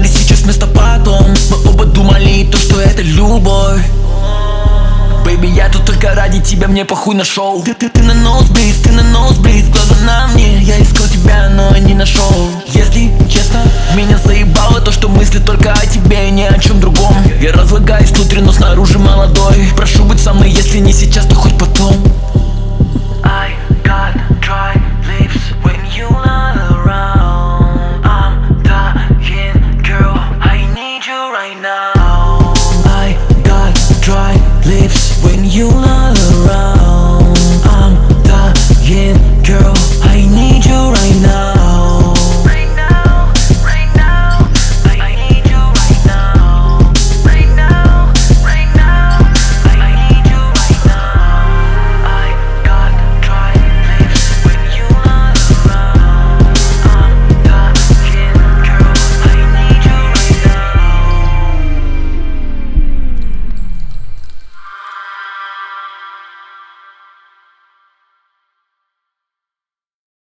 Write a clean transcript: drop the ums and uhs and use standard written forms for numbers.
остались сейчас вместо потом. Мы оба думали то, что это любовь. Бэйби, я тут только ради тебя, мне похуй на шоу. Ты на ноузблиз, ты на ноузблиз. Глаза на мне, я искал тебя, но не нашел. Если честно, меня заебало то, что мысли только о тебе, ни о чем другом. Я разлагаюсь внутри, но снаружи молодой. Прошу быть со мной, если не сейчас, то хоть потом. I got try.